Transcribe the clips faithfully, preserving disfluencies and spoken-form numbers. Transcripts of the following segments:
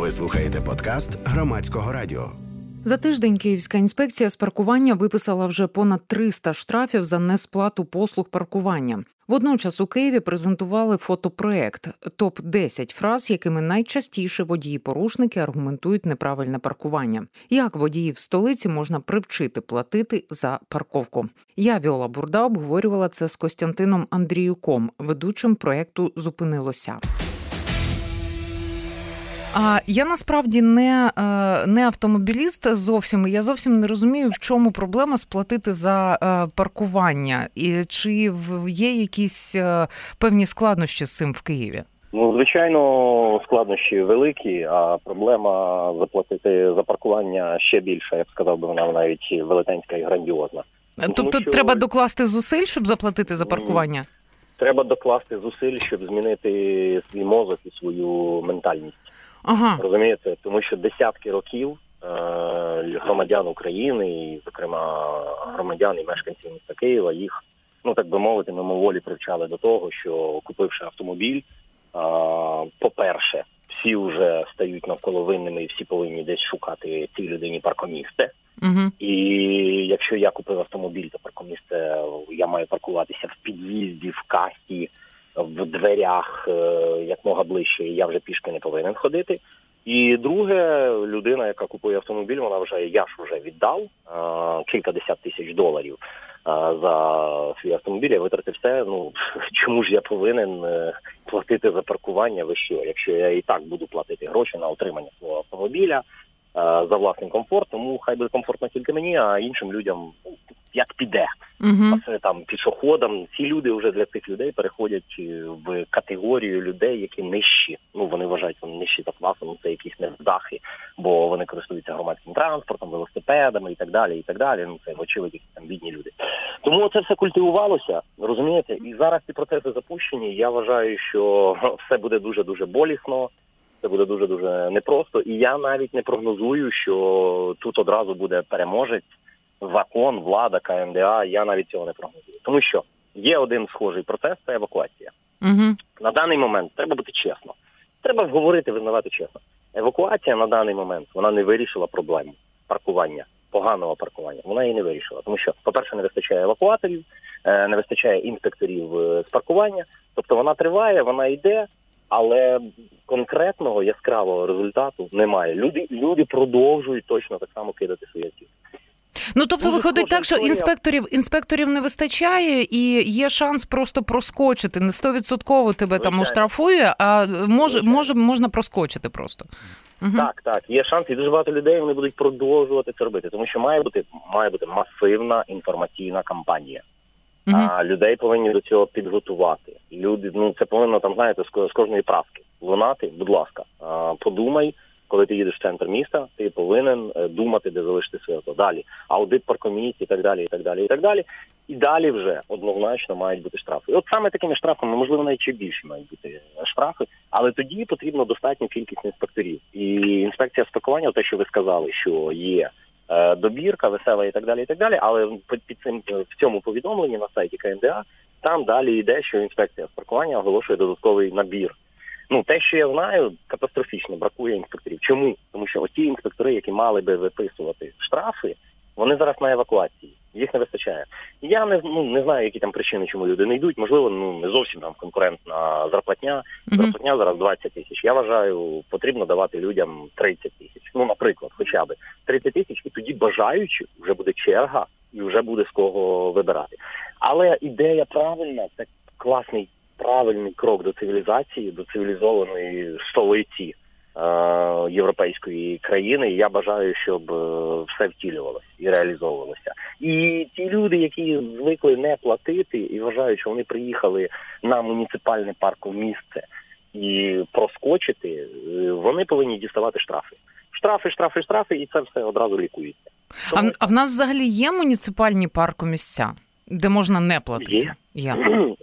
Ви слухаєте подкаст Громадського радіо. За тиждень Київська інспекція з паркування виписала вже понад триста штрафів за несплату послуг паркування. Водночас у Києві презентували фотопроект «топ десять фраз, якими найчастіше водії-порушники аргументують неправильне паркування. Як водіїв столиці можна привчити платити за парковку». Я, Віола Бурда, обговорювала це з Костянтином Андріюком, ведучим проекту «Зупинилося». А я насправді не, не автомобіліст зовсім, і я зовсім не розумію, в чому проблема сплатити за паркування, і чи є якісь певні складнощі з цим в Києві? Ну, звичайно, складнощі великі, а проблема заплатити за паркування ще більша, я б сказав би, вона навіть велетенська і грандіозна. Тобто Тому, що... треба докласти зусиль, щоб заплатити за паркування? Треба докласти зусиль, щоб змінити свій мозок і свою ментальність. Ага. Розумієте? Тому що десятки років е- громадян України, і, зокрема, громадян і мешканців міста Києва, їх, ну так би мовити, мимоволі привчали до того, що, купивши автомобіль, е- по-перше, всі вже стають навколо винними і всі повинні десь шукати цій людині паркомісце. Угу. І якщо я купив автомобіль, то паркомісце я маю паркуватися в під'їзді, в касі, в дверях, якмога ближче, і я вже пішки не повинен ходити. І друге, людина, яка купує автомобіль, вона вважає, я ж вже віддав а, кількадесят тисяч доларів а, за свій автомобіль, я витратив все, ну, чому ж я повинен платити за паркування, ви що, якщо я і так буду платити гроші на отримання свого автомобіля, за власний комфорт, тому хай буде комфортно тільки мені, а іншим людям як піде. Uh-huh. А це там пішоходам. Ці люди вже для цих людей переходять в категорію людей, які нижчі. Ну, вони вважають, вони нижчі за класом, ну, це якісь невдахи, бо вони користуються громадським транспортом, велосипедами і так далі, і так далі. Ну, це, вочевидь, якісь там бідні люди. Тому це все культивувалося, розумієте? І зараз ці процеси запущені. Я вважаю, що все буде дуже-дуже болісно. Це буде дуже-дуже непросто. І я навіть не прогнозую, що тут одразу буде переможець, закон, влада, ка ем де а. Я навіть цього не прогнозую. Тому що є один схожий процес – це евакуація. Угу. На даний момент треба бути чесно. Треба говорити, визнавати чесно. Евакуація на даний момент, вона не вирішила проблему паркування, поганого паркування. Вона її не вирішила. Тому що, по-перше, не вистачає евакуаторів, не вистачає інспекторів з паркування. Тобто вона триває, вона йде, але конкретного яскравого результату немає. Люди, люди продовжують точно так само кидати свої автівки. Ну, тобто Дуже виходить так, що історія. інспекторів, інспекторів не вистачає і є шанс просто проскочити. Не сто відсотків тебе Звичайно. там оштрафує, а може, може, можна проскочити просто. Угу. Так, так, є шанс, і дуже багато людей вони будуть продовжувати це робити, тому що має бути, має бути масивна інформаційна кампанія. Угу. А людей повинні до цього підготувати. Люди, ну це повинно там, знаєте, з кожної праски лунати. Будь ласка, подумай, коли ти їдеш в центр міста, ти повинен думати, де залишити своє авто. Далі аудит паркомісць і так далі, і так далі, і так далі. І далі вже однозначно мають бути штрафи. І от саме такими штрафами, можливо, навіть ще більше мають бути штрафи, але тоді потрібно достатньо кількість інспекторів. І інспекція з паркування, те, що ви сказали, що є добірка, весела і так далі, і так далі, але під цим, в цьому повідомленні на сайті ка ем де а там далі йде, що інспекція з паркування оголошує додатковий набір. Ну, те, що я знаю, катастрофічно бракує інспекторів. Чому? Тому що оті інспектори, які мали би виписувати штрафи, вони зараз на евакуації. Їх не вистачає. Я не, ну, не знаю, які там причини, чому люди не йдуть. Можливо, ну, не зовсім там конкурентна зарплатня. Зарплатня зараз двадцять тисяч. Я вважаю, потрібно давати людям тридцять тисяч. Ну, наприклад, хоча б тридцять тисяч, і тоді бажаючи, вже буде черга, і вже буде з кого вибирати. Але ідея правильна, це класний, правильний крок до цивілізації, до цивілізованої столиці е- європейської країни. І я бажаю, щоб е- все втілювалося і реалізовувалося. І ті люди, які звикли не платити і вважають, що вони приїхали на муніципальне паркомісце і проскочити, вони повинні діставати штрафи. Штрафи, штрафи, штрафи, і це все одразу лікується. Тому... А, а в нас взагалі є муніципальні паркомісця, де можна не платити? Є. Є.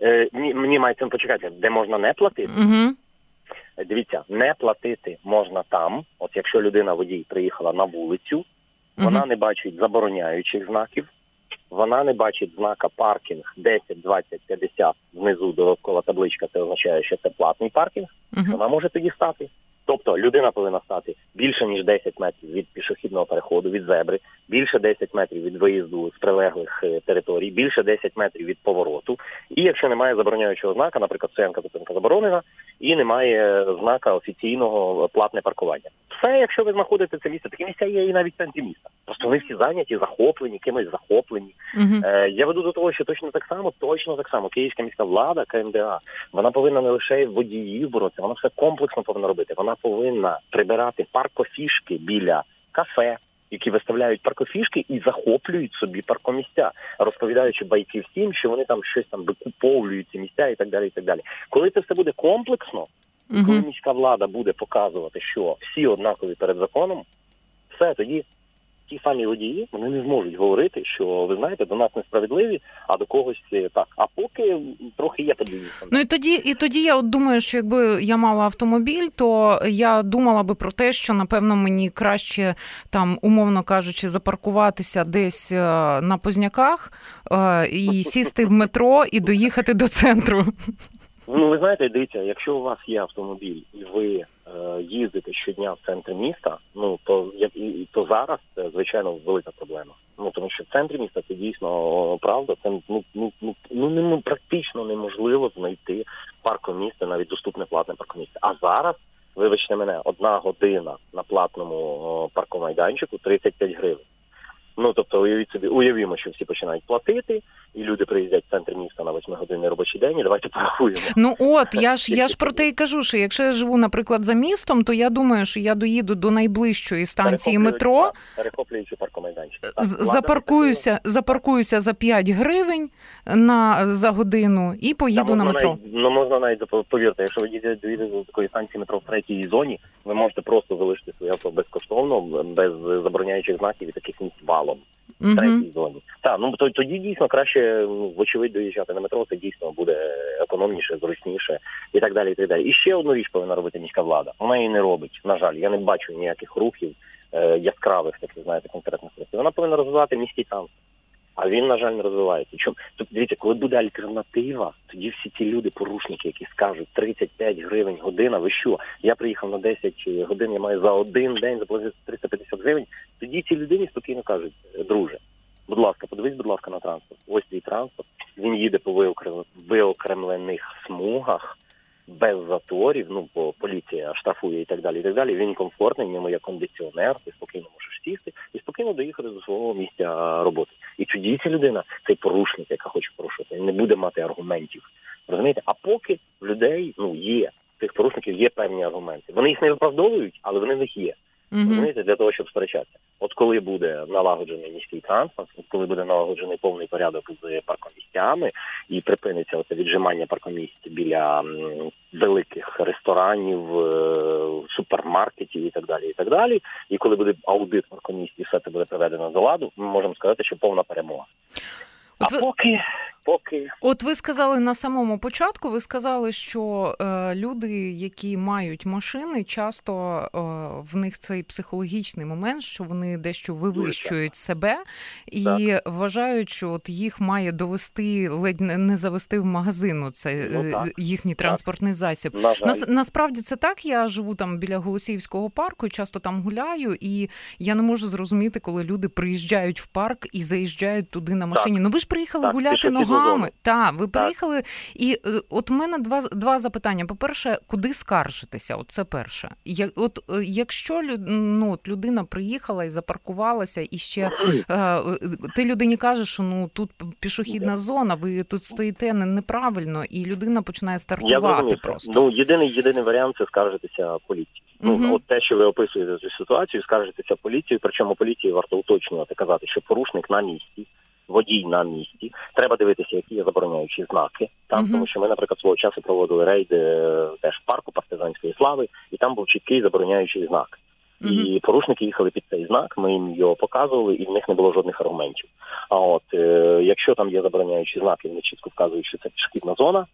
Мені мається почекати, де можна не платити? Угу. Дивіться, не платити можна там, от якщо людина, водій, приїхала на вулицю, вона угу. не бачить забороняючих знаків, вона не бачить знака паркінг десять, двадцять, п'ятдесят, внизу додаткова табличка, це означає, що це платний паркінг, угу. вона може тоді стати. Тобто людина повинна стати більше, ніж десять метрів від пішохідного переходу, від зебри, більше десять метрів від виїзду з прилеглих територій, більше десять метрів від повороту. І якщо немає забороняючого знака, наприклад, стоянка зупинка заборонена, і немає знака офіційного платне паркування. Все, якщо ви знаходите це місце, такі місця є і навіть в центрі міста. Просто вони всі зайняті, захоплені, кимось захоплені. Uh-huh. Е, я веду до того, що точно так само, точно так само, Київська міська влада, КМДА, вона повинна не лише водіїв боротися, вона все комплексно повинна робити. Вона повинна прибирати паркофішки біля кафе, які виставляють паркофішки і захоплюють собі паркомісця, розповідаючи байки всім, що вони там щось там викуповують ці місця і так далі, і так далі. Коли це все буде комплексно, uh-huh. коли міська влада буде показувати, що всі однакові перед законом, все, тоді ті самі водії, вони не зможуть говорити, що, ви знаєте, до нас несправедливі, а до когось так. А поки трохи є подвійні. Ну і тоді, і тоді я от думаю, що якби я мала автомобіль, то я думала би про те, що, напевно, мені краще, там, умовно кажучи, запаркуватися десь на Позняках і сісти в метро і доїхати до центру. Ну, ви знаєте, дивіться, якщо у вас є автомобіль і ви е, їздите щодня в центрі міста, ну, то, як, і, то зараз це, звичайно, велика проблема. Ну, тому що в центрі міста це дійсно правда, це ну, ну, ну, ну, практично неможливо знайти паркомісце, навіть доступне платне паркомісце. А зараз, вибачте мене, одна година на платному паркомайданчику тридцять п'ять гривень. Ну, тобто, уявіть собі, уявімо, що всі починають платити, і люди приїздять в центр міста на восьмигодинний робочий день, і давайте порахуємо. Ну от, я ж, я ж про те і кажу, що якщо я живу, наприклад, за містом, то я думаю, що я доїду до найближчої станції метро, перехоплюючи паркомайданчик. Запаркуюся, запаркуюся за п'ять гривень на, за годину і поїду на метро. Навіть, ну, можна навіть, повірте, якщо ви доїдете до такої станції метро в третій зоні, ви можете просто залишити своє авто безкоштовно, без забороняючих знаків і таких місць валом. В третій зоні. Так, ну то, тоді дійсно краще, ну, вочевидь, доїжджати на метро, це дійсно буде економніше, зручніше і так далі, і так далі. І ще одну річ повинна робити міська влада. Вона її не робить, на жаль. Я не бачу ніяких рухів е, яскравих, таких, знаєте, конкретних рухів. Вона повинна розвивати міський транспорт. А він, на жаль, не розвивається. Чому? Тобто, дивіться, коли буде альтернатива, тоді всі ті люди, порушники, які скажуть тридцять п'ять гривень година, ви що? Я приїхав на десять годин, я маю за один день заплатити триста п'ятдесят гривень. Тоді ці людині спокійно кажуть: друже, будь ласка, подивись, будь ласка, на транспорт. Ось твій транспорт. Він їде по виокремлених смугах, без заторів, ну, бо поліція штрафує і так далі, і так далі. Він комфортний, в ньому є кондиціонер, ти спокійно можеш сісти і спокійно доїхати до свого місця роботи. І тоді ця людина, цей порушник, яка хоче порушувати, він не буде мати аргументів. Розумієте? А поки в людей, ну, є, тих порушників є певні аргументи. Вони їх не виправдовують, але вони в них є. Mm-hmm. Розумієте, для того, щоб сперечатися. От коли буде налагоджений міський транспорт, от коли буде налагоджений повний порядок з паркомісцями і припиниться оце віджимання паркомісць біля м, великих ресторанів, е, супермаркетів і так далі, і так далі. І коли буде аудит паркомісць і все це буде приведено до ладу, ми можемо сказати, що повна перемога. От а ви... поки... Поки. От ви сказали на самому початку, ви сказали, що е, люди, які мають машини, часто е, в них цей психологічний момент, що вони дещо вивищують себе і так. вважають, що от їх має довести, ледь не завести в магазин, це ну, їхній транспортний так. засіб. На Нас, насправді це так, я живу там біля Голосіївського парку і часто там гуляю, і я не можу зрозуміти, коли люди приїжджають в парк і заїжджають туди на машині. Так. Ну ви ж приїхали так, гуляти ногами. Так, ви приїхали, так. і от у мене два, два запитання. По-перше, куди скаржитися? От це перше. Я, от якщо ну, от людина приїхала і запаркувалася, і ще е, ти людині кажеш, що ну тут пішохідна зона, ви тут стоїте неправильно, і людина починає стартувати просто. Ну, єдиний, єдиний варіант – це скаржитися поліції. Ну, угу. От те, що ви описуєте цю ситуацію, скаржитися поліцію, причому поліції варто уточнювати, казати, що порушник на місці, водій на місці. Треба дивитися, які є забороняючі знаки. Там, uh-huh. тому що ми, наприклад, свого часу проводили рейди теж в парку Партизанської слави, і там був чіткий забороняючий знак. Uh-huh. І порушники їхали під цей знак, ми їм його показували, і в них не було жодних аргументів. А от, е- якщо там є забороняючі знаки, вони чітко вказують, що це пішохідна зона,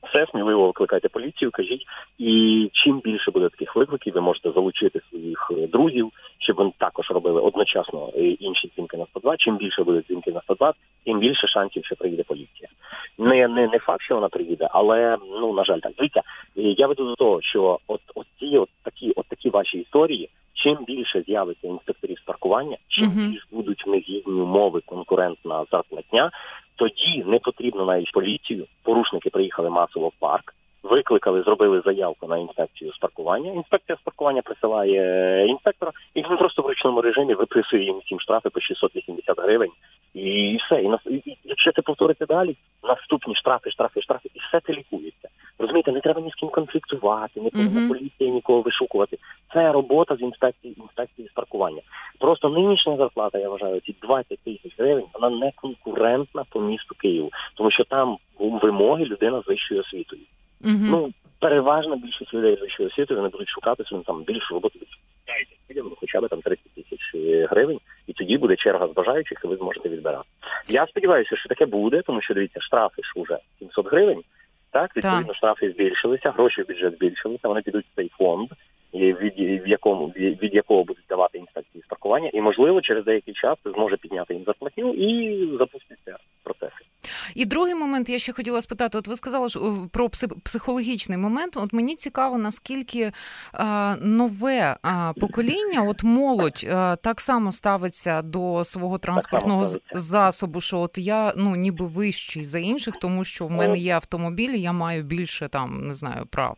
Все, сміливо викликайте поліцію, кажіть. І чим більше буде таких викликів, ви можете залучити своїх друзів, щоб вони також робили одночасно інші дзвінки на сто два. Чим більше буде дзвінки на сто два, тим більше шансів, що приїде поліція. Не, не, не факт, що вона приїде, але, ну, на жаль, так. Дивіться, я веду до того, що от, от ці от такі, от такі ваші історії, чим більше з'явиться інспекторів з паркування, чим uh-huh. більш будуть в них гідні умови, конкурентна зарплатня, тоді не потрібно навіть поліцію. Порушники приїхали масово в парк, викликали, зробили заявку на інспекцію з паркування. Інспекція з паркування присилає інспектора, і він просто в ручному режимі виписує їм всім штрафи по шістсот вісімдесят гривень. І все. І, на, і якщо це повториться далі, наступні штрафи, штрафи, штрафи, і все це лікується. Розумієте, не треба ні з ким конфліктувати, не повинна uh-huh. поліція нікого вишукувати. Це робота з інспекції, інспекції з паркування. Просто нинішня зарплата, я вважаю, ці двадцять тисяч гривень, вона не конкурентна по місту Києву. Тому що там вимоги людина з вищою освітою. Uh-huh. Ну, переважна більшість людей з вищою освітою, вони будуть шукати собі там більшу роботу. Дайте, хоча б там тридцять тисяч гривень, і тоді буде черга з бажаючих, і ви зможете відбирати. Я сподіваюся, що таке буде, тому що, дивіться, штрафи ж уже сімсот гривень. Так, відповідно, штрафи збільшилися, гроші в бюджет збільшилися, вони підуть в цей фонд, від, в якому, від, від якого будуть давати інспекції з паркування, і, можливо, через деякий час це зможе підняти їм зарплатню і запуститься процеси. І другий момент, я ще хотіла спитати, от ви сказали про психологічний момент, от мені цікаво, наскільки а, нове а, покоління, от молодь а, так само ставиться до свого транспортного засобу, що от я, ну, ніби вищий за інших, тому що в мене є автомобіль, я маю більше, там, не знаю, прав.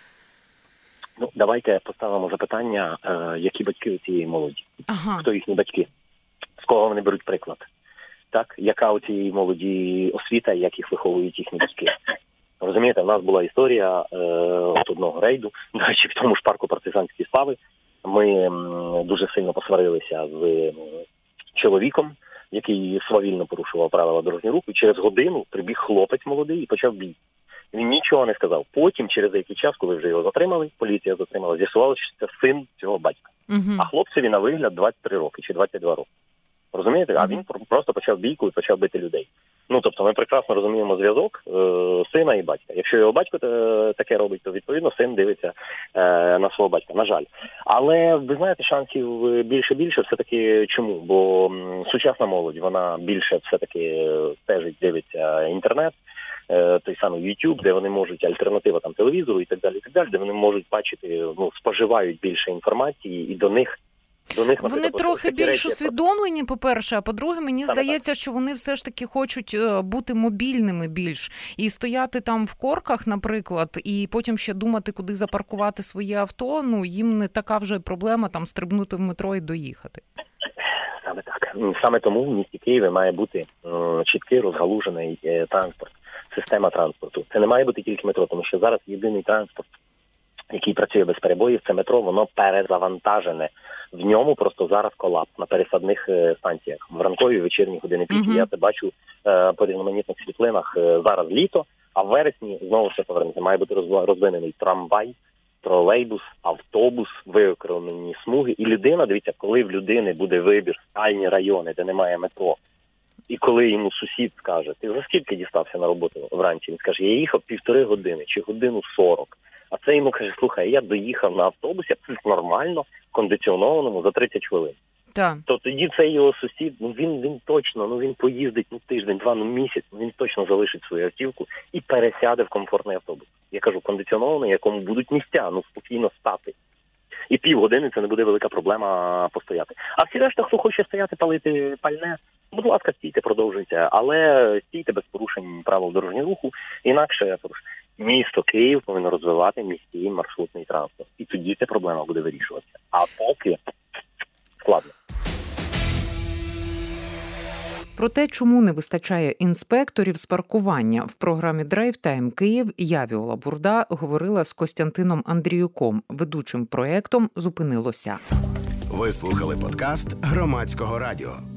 Ну, давайте поставимо запитання, е, які батьки у цієї молоді. Ага. Хто їхні батьки? З кого вони беруть приклад? Так, яка у цієї молоді освіта, як їх виховують їхні батьки. Розумієте, в нас була історія е, от одного рейду, до речі, в тому ж парку партизанські слави. Ми м, дуже сильно посварилися з м, чоловіком, який свавільно порушував правила дорожнього руху, і через годину прибіг хлопець молодий і почав бій. Він нічого не сказав. Потім, через деякий час, коли вже його затримали, поліція затримала, з'ясувалося, що це син цього батька. Uh-huh. А хлопцеві на вигляд двадцять три роки чи двадцять два роки. Розумієте? А він просто почав бійку і почав бити людей. Ну, тобто, ми прекрасно розуміємо зв'язок е, сина і батька. Якщо його батько е, таке робить, то, відповідно, син дивиться е, на свого батька, на жаль. Але, ви знаєте, шансів більше-більше все-таки чому? Бо м, сучасна молодь, вона більше все-таки стежить, дивиться інтернет, е, той самий YouTube, де вони можуть, альтернатива там телевізору і так далі, і так далі, де вони можуть бачити, ну, споживають більше інформації, і до них До них, вони трохи більш усвідомлені, по-перше, а по-друге, мені Саме здається, так. що вони все ж таки хочуть бути мобільними більш і стояти там в корках, наприклад, і потім ще думати, куди запаркувати своє авто, ну, їм не така вже проблема там стрибнути в метро і доїхати. Саме так. Саме тому в місті Києві має бути м, чіткий розгалужений е, транспорт, система транспорту. Це не має бути тільки метро, тому що зараз єдиний транспорт, який працює без перебоїв, це метро, воно перезавантажене. В ньому просто зараз колапс на пересадних е, станціях. В ранкові вечірні години піки. Uh-huh. Я це бачу е, по різноманітних світлинах. Е, зараз літо, а в вересні знову все повернеться. Має бути розвинений трамвай, тролейбус, автобус, виокремлені смуги. І людина, дивіться, коли в людини буде вибір спальні райони, де немає метро, і коли йому сусід скаже, ти за скільки дістався на роботу вранці? Він скаже, я їхав півтори години чи годину сорок. А це йому каже, слухай, я доїхав на автобусі, абсолютно нормально, кондиціонованому за тридцять хвилин. Так. То тоді цей його сусід, ну він, він точно, ну він поїздить ну, тиждень, два, ну місяць, ну він точно залишить свою автівку і пересяде в комфортний автобус. Я кажу, кондиціонований, якому будуть місця, ну спокійно стати. І півгодини це не буде велика проблема постояти. А всі решта, хто хоче стояти, палити пальне, будь ласка, стійте, продовжуйте, але стійте без порушень правил дорожнього руху, інакше порушення. Місто Київ повинно розвивати міський маршрутний транспорт. І тоді ця проблема буде вирішуватися. А поки складно. Про те, чому не вистачає інспекторів з паркування в програмі «Драйв Тайм Київ», я, Віола Бурда, говорила з Костянтином Андріюком, ведучим проєктом «Зупинилося». Ви слухали подкаст Громадського радіо.